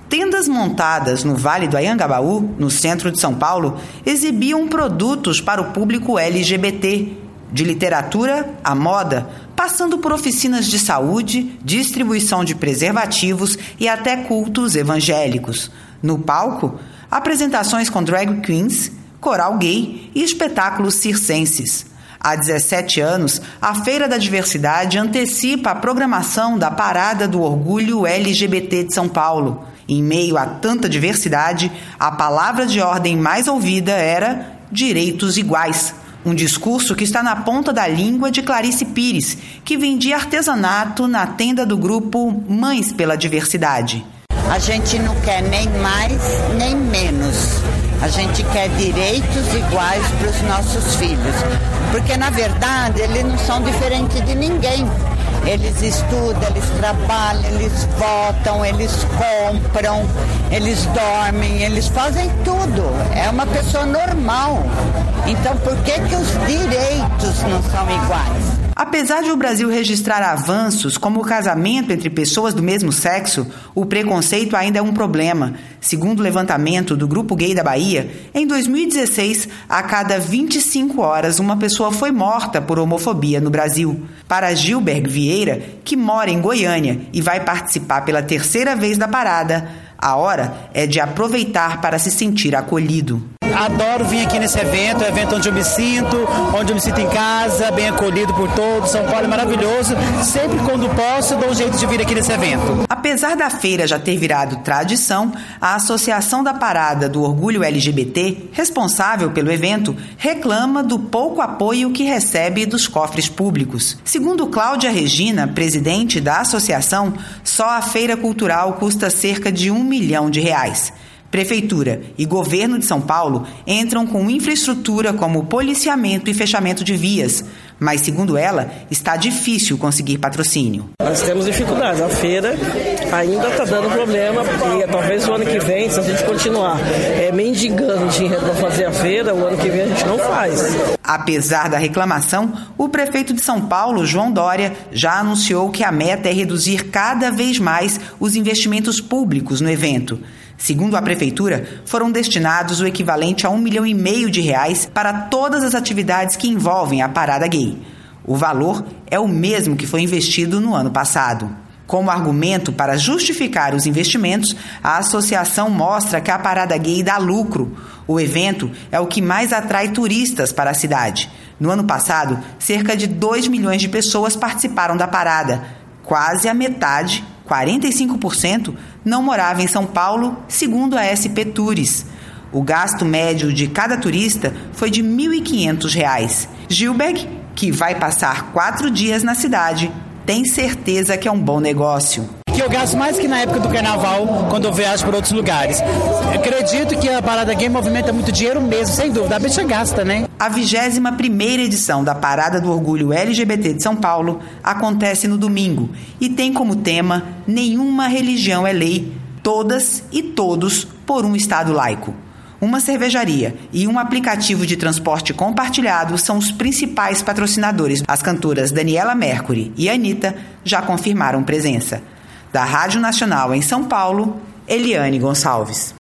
Tendas montadas no Vale do Anhangabaú, no centro de São Paulo, exibiam produtos para o público LGBT, de literatura à moda, passando por oficinas de saúde, distribuição de preservativos e até cultos evangélicos. No palco, apresentações com drag queens, coral gay e espetáculos circenses. Há 17 anos, a Feira da Diversidade antecipa a programação da Parada do Orgulho LGBT de São Paulo. Em meio a tanta diversidade, a palavra de ordem mais ouvida era direitos iguais. Um discurso que está na ponta da língua de Clarice Pires, que vendia artesanato na tenda do grupo Mães pela Diversidade. A gente não quer nem mais nem menos. A gente quer direitos iguais para os nossos filhos. Porque, na verdade, eles não são diferentes de ninguém. Eles estudam, eles trabalham, eles votam, eles compram, eles dormem, eles fazem tudo. É uma pessoa normal. Então, por que os direitos não são iguais? Apesar de o Brasil registrar avanços como o casamento entre pessoas do mesmo sexo, o preconceito ainda é um problema. Segundo o levantamento do Grupo Gay da Bahia, em 2016, a cada 25 horas uma pessoa foi morta por homofobia no Brasil. Para Gilberg Vieira, que mora em Goiânia e vai participar pela 3ª vez da parada, a hora é de aproveitar para se sentir acolhido. Adoro vir aqui nesse evento, é um evento onde eu me sinto em casa, bem acolhido por todos. São Paulo é maravilhoso. Sempre quando posso, dou um jeito de vir aqui nesse evento. Apesar da feira já ter virado tradição, a Associação da Parada do Orgulho LGBT, responsável pelo evento, reclama do pouco apoio que recebe dos cofres públicos. Segundo Cláudia Regina, presidente da associação, só a feira cultural custa cerca de R$1 milhão. Prefeitura e governo de São Paulo entram com infraestrutura como policiamento e fechamento de vias, mas, segundo ela, está difícil conseguir patrocínio. Nós temos dificuldades, a feira ainda está dando problema e talvez o ano que vem, se a gente continuar mendigando dinheiro para fazer a feira, o ano que vem a gente não faz. Apesar da reclamação, o prefeito de São Paulo, João Dória, já anunciou que a meta é reduzir cada vez mais os investimentos públicos no evento. Segundo a prefeitura, foram destinados o equivalente a R$1,5 milhão para todas as atividades que envolvem a parada gay. O valor é o mesmo que foi investido no ano passado. Como argumento para justificar os investimentos, a associação mostra que a parada gay dá lucro. O evento é o que mais atrai turistas para a cidade. No ano passado, cerca de 2 milhões de pessoas participaram da parada. Quase a metade, 45%, não morava em São Paulo, segundo a SP Tours. O gasto médio de cada turista foi de R$ 1.500. Gilberg, que vai passar 4 dias na cidade, tem certeza que é um bom negócio. Que eu gasto mais que na época do carnaval, quando eu viajo para outros lugares. Eu acredito que a parada gay movimenta muito dinheiro mesmo, sem dúvida. A bicha gasta, né? A 21ª edição da Parada do Orgulho LGBT de São Paulo acontece no domingo e tem como tema Nenhuma religião é lei, todas e todos por um Estado laico. Uma cervejaria e um aplicativo de transporte compartilhado são os principais patrocinadores. As cantoras Daniela Mercury e Anitta já confirmaram presença. Da Rádio Nacional em São Paulo, Eliane Gonçalves.